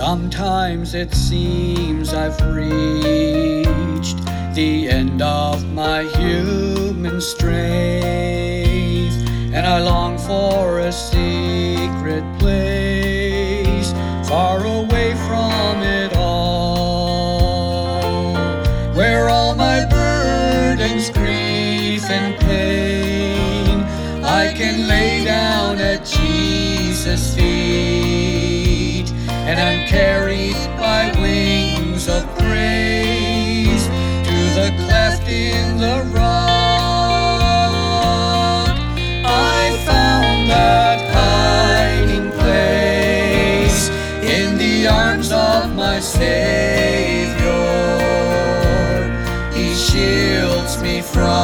Sometimes it seems I've reached the end of my human strength, and I long for a secret place far away from it all, where all my burdens, grief and pain I can lay down at Jesus' feet, and I'm carried by wings of praise to the cleft in the rock. I found that hiding place in the arms of my Savior. He shields me from